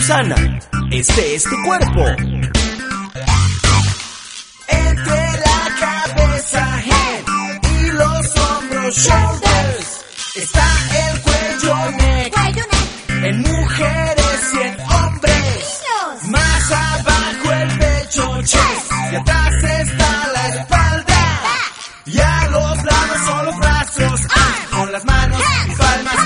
sana, este es tu cuerpo. Entre la cabeza, head, y los hombros, shoulders, está el cuello, neck, en mujeres y en hombres. Más abajo el pecho, chest, y atrás está la espalda. Y a los lados son los brazos, con las manos y palmas